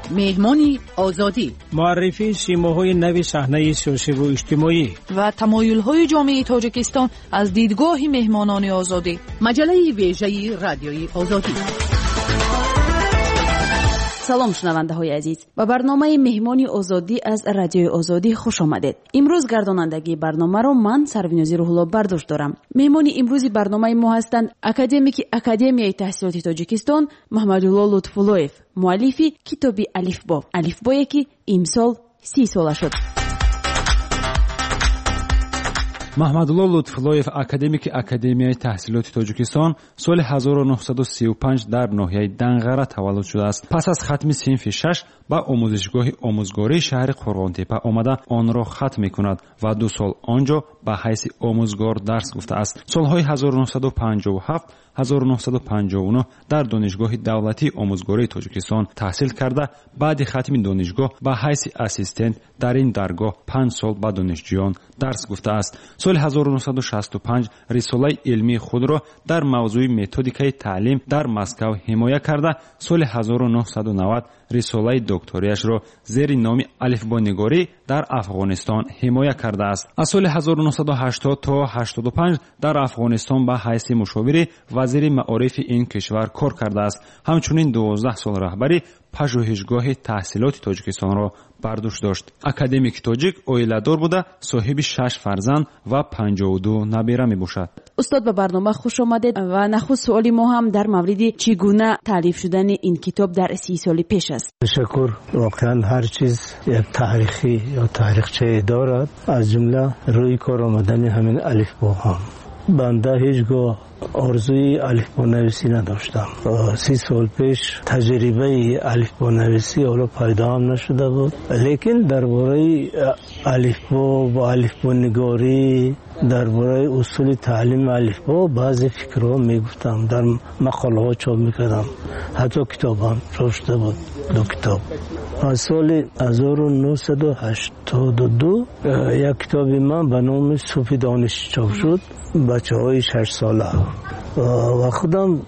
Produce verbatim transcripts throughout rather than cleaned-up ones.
مهمانی آزادی، معرفی سیماهای نوی صحنه سیاسی و اجتماعی و تمایل‌های جامعه تاجیکستان از دیدگاه مهمانان آزادی. مجله ویژه رادیوی آزادی. سلام شنونده های عزیز، با برنامه مهمانی آزادی از رادیو آزادی خوش آمدید. امروز گردانندگی برنامه را من سروینازی روح‌الله برداشت دارم. مهمانی امروزی برنامه ما هستند اکادمیک اکادمیای تحصیلات تاجیکستان محمدالله لطف‌اللهیف، مؤلفی کتاب الفبا. الفبایی که امسال سی ساله شد. محمدالله لطف‌اللهیف اکادمیک اکادمیای تحصیلات تاجیکستان سال هزار و نهصد و سی و پنج در ناحیه دنغره تولد شده است. پس از ختم صنف شش به آموزشگاه آموزگاری شهر قرغانتپه آمده آن را ختم می‌کند و دو سال آنجا به حیث آموزگار درس گفته است. سالهای هزار و نهصد و پنجاه و هفت هزار و نهصد و پنجاه و نه در دانشگاه دولتی آموزگاری تاجیکستان تحصیل کرده بعد ختم دانشگاه به حیث اسیستنت در این درگاه پنج سال به دانشجویان درس گفته است. سال هزار و نهصد و شصت و پنج رساله علمی خود را در موضوع متدیکای تعلیم در مسکو حمایت کرده سال هزار و نهصد و نود رساله دکتریش را زیر نام الفبانگاری در افغانستان حمایت کرده است. از سال هزار و نهصد و هشتاد تا هشتاد و پنج در افغانستان به حیث مشاور وزیر معارف این کشور کار کرده است. همچنین دوازده سال رهبری پژوهشگاه تحصیلات تاجیکستان را بر دوش داشت. اکادمیک تاجیک عائله‌دار بوده، صاحب شش فرزند و پنجاه و دو نبیره میباشد. استاد به برنامه خوش آمدید و نخست سوالی ما هم در مورد چگونه تالیف شدن این کتاب در سی سال پیش است. تشکر. واقعا هر چیز یک تاریخی یا تاریخچه دارد، از جمله روی کار آمدن همین الفبا هم. بنده هیچگاه آرزوی الفبا نویسی نداشتم. سی سال پیش تجربه الفبا نویسی حالا پیدا هم نشده بود، لیکن درباره الفبا و الفبا نگاری، درباره اصول تعلیم الفبا بعضی فکرها میگفتم، در مقاله ها چاپ میکردم، حتی کتاب هم چاپ شده بود، دو کتاب. از سال هزار و نهصد و هشتاد و دو یک کتاب من به نام صوفی دانش چاپ شد، بچه های شش ساله، و خودم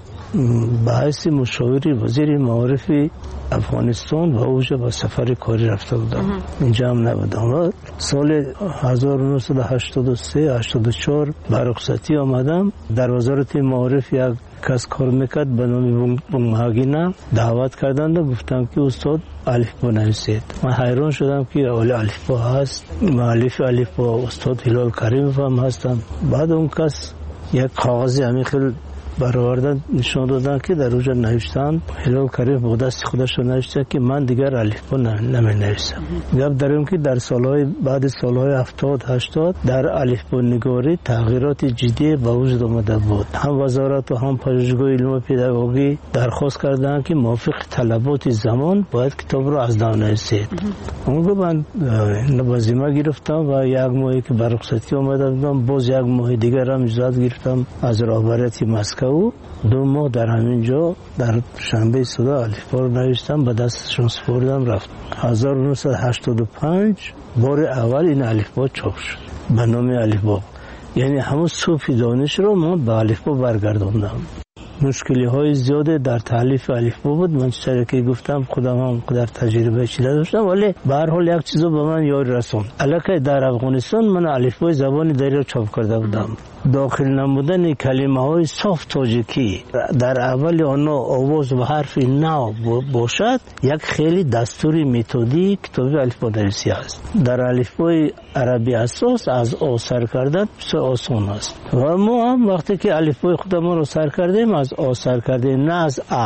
به حیث مشاوری وزیر معارف افغانستان و اوجا به سفر کاری رفته بودم. اینجا هم نبودم. سال هزار و نهصد و هشتاد و سه هشتاد و چهار به رخصتی آمدم. در وزارت معارف یک کس کار میکرد به نام بونگهاگینا دعوت کردند و گفتم که استاد الفبا نویسید. من حیران شدم که اول الفبا هست، مؤلف الفبا استاد هلال کریموف هم هستم. بعد اون کس یک کاغذی همین خیلی برآوردن نشان دادن که در اونجا نوشتن هلال کریموف با دست خودش رو نوشته که من دیگر الفبا نمی نویسم. گپ در این که در سالهای بعد سالهای هفتاد هشتاد در الفبا نگاری تغییرات جدی به وجود آمده بود. هم وزارت و هم پژوهشگاه علم و پداگوژی درخواست کردند که موافق طلبات زمان باید کتاب رو از نو نویسید. اون من لازمه گرفتم و یک ماهی که بر رخصتی آمده بودم، باز یک ماه دیگر هم اجازه گرفتم از رهبری مسکو. دو ماه در همینجا در شنبه صدا الفبا رو نوشتم، به دستشون سپردم رفت. هزار و نهصد و هشتاد و پنج بار اول این الفبا چاپ شد به نام الفبا، یعنی همون صوفی دانش رو من به الفبا برگرداندم. مشکلی های زیاده در تالیف الفبا بود، من چرا که گفتم خودم هم در تجربه چیده داشتم، ولی به هر حال یک چیزو به من یاد رسوند. البته در افغانستان من الفبای زبان دری رو چاپ کرده بودم. داخل نمودن کلمه های صاف تاجیکی در اول آنها آواز و حرف نو باشد یک خیلی دستوری متدی کتاب الفبا نویسی است. در الفبای عربی اساس از آ سر کردن بسیار آسان است و ما هم وقتی که الفبای خودمان رو سر کردیم از آ سر کردیم، نه از ا.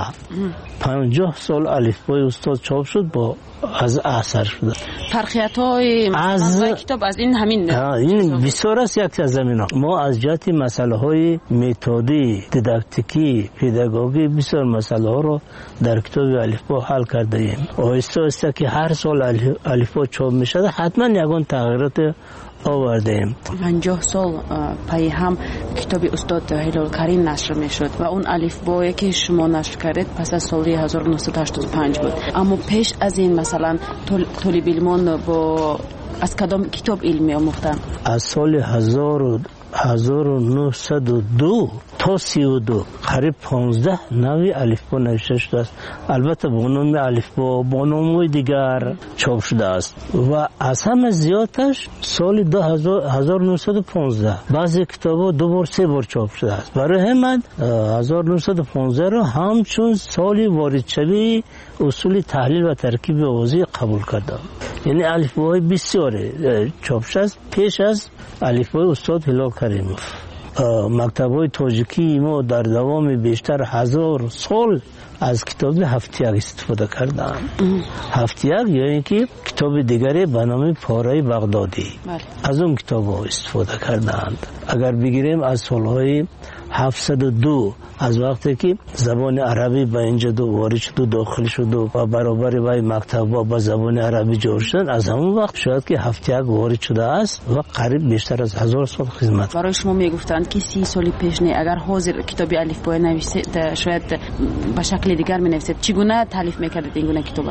پنجاه سال الفبای استاد چاپ شد با از اثر شده. فرقیت های از کتاب از این همین این بسیار است. یک از زمینا ما از جهت مسئله های متدی دیداکتیکی پداگوژی بسیار مسئله ها رو در کتاب الفبا حل کرده ایم. آهسته آهسته که هر سال الفبا چاپ می شده حتما یگان تغییرات آورده ایم. پنجاه سال پای هم کتاب استاد هلال کریم نشر می شد و اون الفبایی که شما نشر کردید پس از سال هزار و نهصد و هشتاد و پنج بود. اما پیش از این مثلا طالب علمان با از کدام کتاب علمی آموختن؟ از سال هزار و هزار و نهصد و دو تا سی و دو قریب پانزده نوع الفبا نوشته شده است. البته با نام الفبا با نام‌های دیگر چاپ شده است و از همه زیادش سال هزار و نهصد و پانزده بعضی کتاب‌ها دو بار سه بار چاپ شده است. برای همین هزار و نهصد و پانزده را همچون سال واردشوی اصول تحلیل و ترکیب آوازی قبول کردم. یعنی الفباهای بسیاری چاپ شده است پیش از الفبای استاد هلال کریموف. مکتب‌های تاجیکی ما در دوام بیشتر هزار سال از کتاب هفتیک استفاده کردند. هفتیک یعنی که کتاب دیگری به نام پاره بغدادی از اون کتاب‌ها استفاده کردند. اگر بگیریم از سالهای هفتصد و دو از وقتی که زبان عربی به اینجا دو وارد شد و داخل شد و برابر با مکتب‌ها با زبان عربی جور شدن، از همون وقت شاید که هفتیک وارد شده است و قریب بیشتر از هزار سال خدمت. برای شما میگفتند که سی سال پیش نه اگر حاضر کتاب الفبا نوشته شاید به شکل دیگر می نویسید، چگونه تالیف میکردید این گونه کتاب؟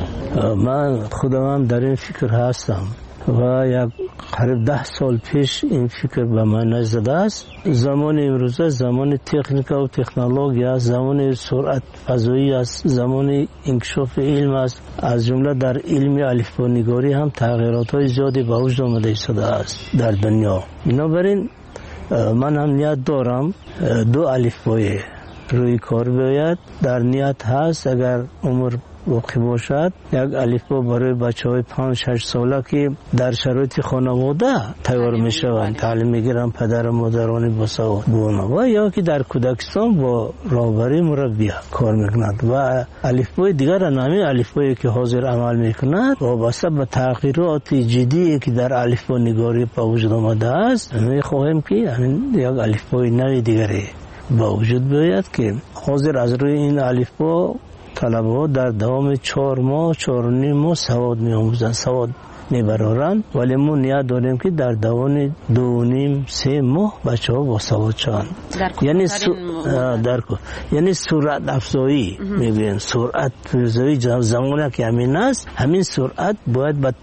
من خودم در این فکر هستم و یک قریب ده سال پیش این فکر به من زده است. زمان امروزه زمان تکنیک و تکنولوژی است، زمان سرعت فضایی است، زمان انکشاف علم است. از جمله در علم الفبا نگاری هم تغییرات های زیادی به وجود آمده شده است در دنیا. بنابراین من هم نیت دارم دو الفبای روی کار بیاید. در نیت هست اگر عمر باقی باشد یک الفبا برای بچه‌های پنج شش ساله که در شرایط خانواده تیار میشوند تعلیم میگیرن، پدر و مادران باسواد و یا که در کودکستان با راهبری مربی کار میکنند و الفبای دیگر نامی الفبایی که حاضر عمل میکند وابسته به تغییرات جدی که در الفبا نگاری به وجود آمده است میخواهیم که یک الفبای نوی دیگری با وجود بیاید که حاضر از روی این الفبا طلبه ها در دوام چهار ماه چهار و نیم ماه سواد می آموزند، سواد می برارند، ولی ما نیت داریم که در دوام دو و نیم سه ماه بچه ها با سواد شوند. یعنی سو... در یعنی سرعت افزایی میبینید، سرعت افزایی زمانی که همین است همین سرعت باید به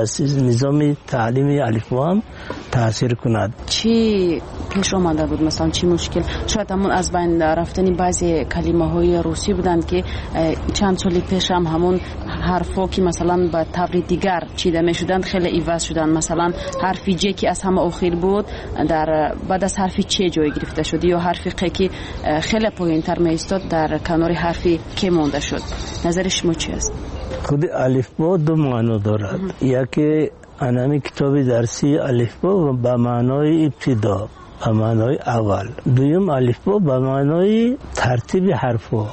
نظام تعلیمی الفبا هم تاثیر کند. چی پیش آمده بود مثلا چی مشکل؟ شاید همون از بین رفتنی بعضی کلمه های روسی بودند که چند سالی پیش هم همون حرفا که مثلا به طور دیگر چیده می شدند خیلی عوض شدند. مثلا حرف ج که از همه آخر بود در بعد از حرف چ جای گرفته شد یا حرف ق که خیلی پایین‌تر می ایستاد در کنار حرف ک مونده شد. نظر شما چی است؟ خود الفبا دو معنی دارد. یکی انمی کتاب درسی الفبا به معنای ابتدا به معنای اول، دویم الفبا به معنای ترتیب حرفا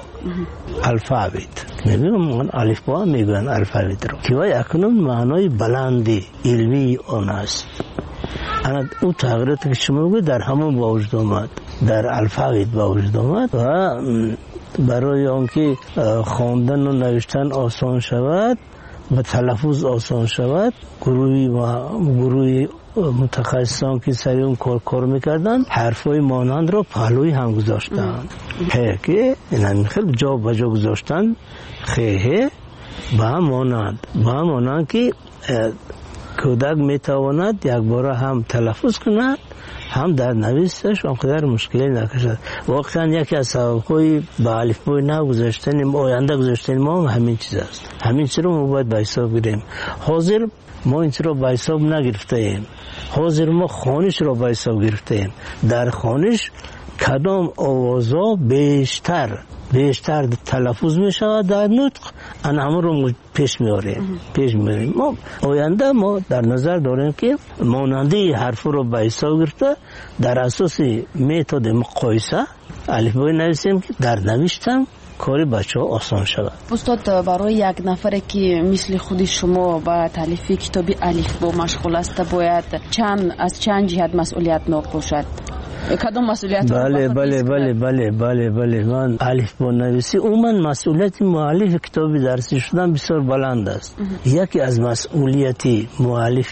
الفابت. میگم الفبا میگن الفابت رو که وای اکنون معنای بلندی علمی آن است. انا او تغییراتی که شما گوید در همون با وجود آمد، در الفابت با وجود آمد و برای آنکه خواندن و نوشتن آسان شود و تلفظ آسان شود گروهی و گروهی متخصصان که سری اون کار کار میکردن حرفای مانند رو پهلوی هم گذاشتن. خیلی که این خیلی جا به جا گذاشتن خیلی با هم مانند با هم مانند که کودک میتواند یک بار هم تلفظ کند هم در نویسش آنقدر مشکلی نکشد. واقعا یکی از سبب‌های به الفبای نو گذاشتن آینده گذاشتن ما همین چیز است. همین چیز رو ما باید به حساب بگیریم. حاضر ما این چیز رو به حساب نگرفته ایم. حاضر ما خوانش رو به حساب گرفته ایم. در خوانش کدام آوازها بیشتر بیشتر تلفظ می شود در نطق ان همه رو پیش میاریم پیش میاریم. ما آینده ما در نظر داریم که ماننده حرف رو به حساب گرفته در اساس متد مقایسه الفبای نویسیم که در نوشتن کاری بچه ها آسان شود. استاد برای یک نفر که مثل خود شما با تالیف کتاب الفبا مشغول است باید چند از چند جهت مسئولیت ناک باشد؟ کدام مسئولیت؟ بله بله بله بله بله بله من الفبا نویسی عموما مسئولیت مؤلف کتاب درسی شدن بسیار بلند است. یکی از مسئولیت مؤلف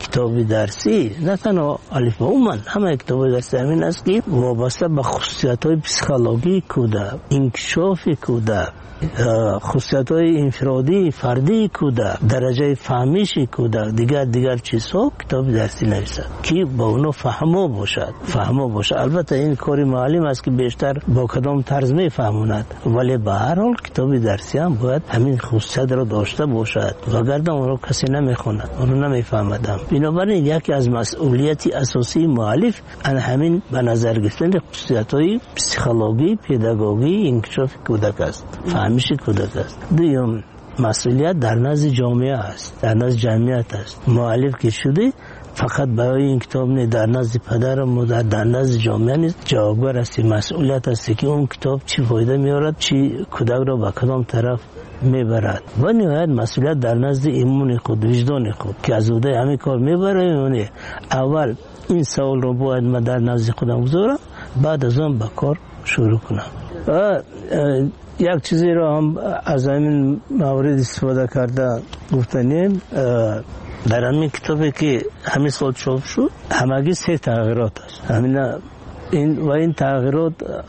کتاب درسی نه تنها الف با من همه کتاب درسی همین است که وابسته به خصوصیت‌های پسیکولوژی کودک، انکشاف کودک، خصوصیت‌های انفرادی فردی کودک، درجه فهمیش کودک، دیگر دیگر چیزها کتاب درسی نویسد که با اونو فهمو باشد فهمو باشد. البته این کاری معلم است که بیشتر با کدام طرز میفهموند، ولی به هر حال کتاب درسی هم باید همین خصوصیت را داشته باشد، وگرنه اون رو کسی نمیخواند، اون رو نمیفهمد. بنابراین یکی از مسئولیت اساسی مؤلف ان همین به نظر گرفتن خصوصیت‌های پسیکولوژی، پداگوژی، انکشاف کودک است، فهمیش کودک است. دوم مسئولیت در نزد جامعه است، در نزد جمعیت است. مؤلف که شده فقط برای این کتاب نه، در نزد پدر و مادر، در نزد جامعه نیست، جوابگار است، مسئولیت است که اون کتاب چی فایده میارد، چی کودک را به کدام طرف میبرد. و نهایت مسئولیت در نزد ایمان خود، وجدان خود که از اوده همین کار میبره. اول این سوال رو باید من در نزد خودم بذارم، بعد از آن به کار شروع کنم. و یک چیزی رو هم از همین موارد استفاده کرده گفتنیم، در همین کتابی که همین سال چاپ شد همگی سه تغییرات است. همین این و این تغییرات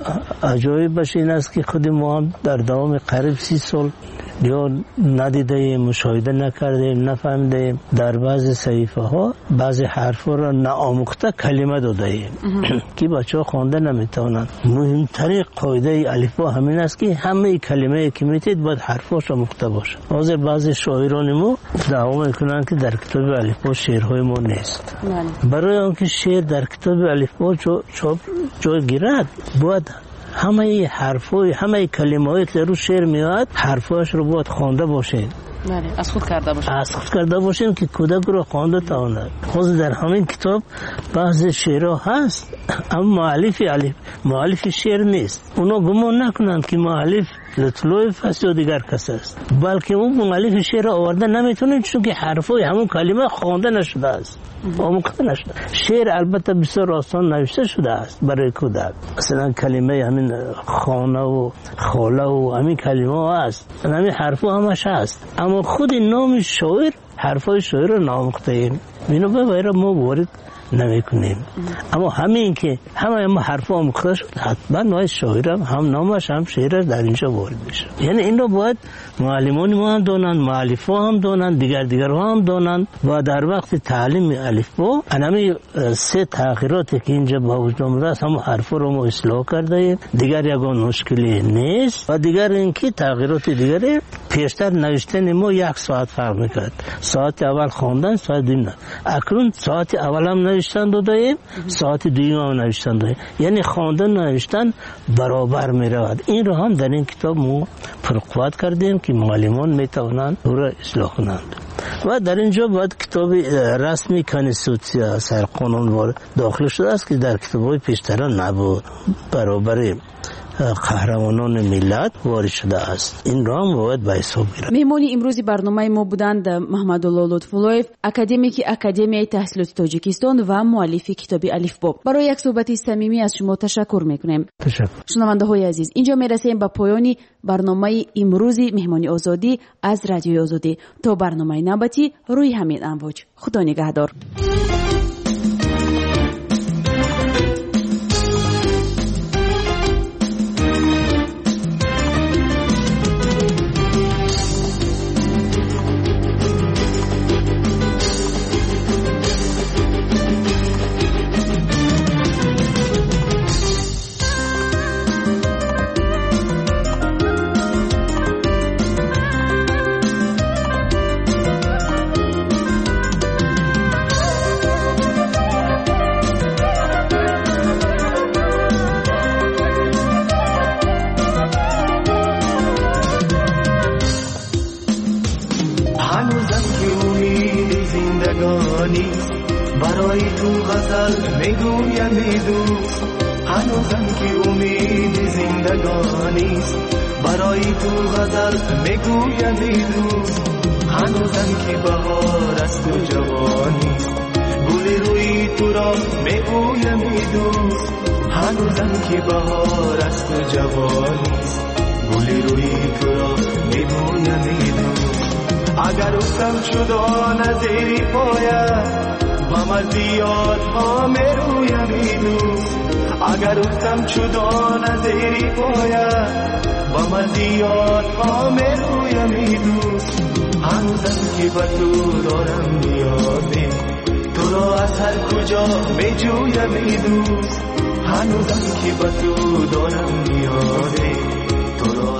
عجایبش این است که خود ما هم در دوام قریب سی سال یا ندیده، مشاهده نکردیم، نفهمیدیم. در بعض صحیفه ها بعضی حرفا را ناآموخته کلمه دادیم که بچه ها خوانده نمیتونن. مهمترین قاعده الفبا همین است که همه کلمه که میتید باید حرفاش آموخته باشه. حاضر بعضی شاعران ما دعوا میکنن که در کتاب الفبا شعرهای ما نیست. برای آنکه شعر در کتاب الفبا چاپ جای گیرد باید همه حرفای همه کلمه‌ای که رو شعر میاد حرفاش رو باید خوانده باشین. بله، از خود کرده باشین. از خود کرده باشین که کودک رو خوانده تواند. خود در همین کتاب بعضی شعرها هست اما مؤلف الف مؤلف شعر نیست. اونا گمان نکنند که مؤلف لطلویف است یا دیگر کس است، بلکه اون مؤلف شعر آورده نمیتونه چون که حرفای همون کلمه خوانده نشده است، آموخته نشده. شعر البته بسیار آسان نوشته شده است برای کودک، مثلا کلمه همین خانه و خاله و همین کلمه هست، همین حرفا همش هست، اما خود نام شاعر حرفای شاعر رو ناموخته ایم، اینو به غیر ما وارد نمیکنیم. اما همین که همه ما حرفا آموخته شد حتما نوع شاعر هم نامش هم شعر در اینجا وارد میشه. یعنی این رو باید معلمان ما هم دانند، مؤلفا هم دانند، دیگر دیگر هم دانند و در وقت تعلیم الفبا همین سه تغییراتی که اینجا با وجود آمده است هم حرفا رو ما اصلاح کرده ایم، دیگر یگان مشکلی نیست. و دیگر اینکه تغییرات دیگری پیشتر نوشتن ما یک ساعت فرق میکرد، ساعت اول خواندن، ساعت دوم. اکنون ساعت اول هم نوشتن دادیم، ساعت دوم هم نوشتن دادیم، یعنی خواندن نوشتن برابر می رود. این رو هم در این کتاب ما پرقوت کردیم که معلمان می توانند او را اصلاح کنند. و در اینجا باید کتاب رسمی کانستیتوسیا سرقانون داخل شده است که در کتاب‌های پیشتران نبود، برابر قهرمانان ملت وارد شده است. این را هم باید به حساب گیرد. مهمانی امروزی برنامه ما بودند محمدالله لطف‌اللهیف، اکادمیک اکادمیای تحصیلات تاجیکستان و مؤلف کتاب الفبا. برای یک صحبت صمیمی از شما تشکر میکنیم. تشکر. شنونده های عزیز، اینجا میرسیم به پایان برنامه امروزی مهمانی آزادی از رادیوی آزادی. تا برنامه نوبتی روی همین امواج. خدا نگهدار. برای تو غزل میگویم دوست، هنوزم که امید زندگانیست. برای تو غزل میگویم دوست، هنوزم که بهار است و جوانیست. گل روی تو را میگویم دوست، هنوزم که بهار است و جوانیست. گل روی تو را میگویم دوست. اگر اگر افتم شدان از زیر پایت با مزیات ها میرویم ای دوست اگر افتم شدان از زیر پایت با مزیات ها میرویم ای دوست هنوزم که به تو دارم نیازی تو را از هر کجا می جویم ای دوست هنوزم که به تو دارم نیازی تو را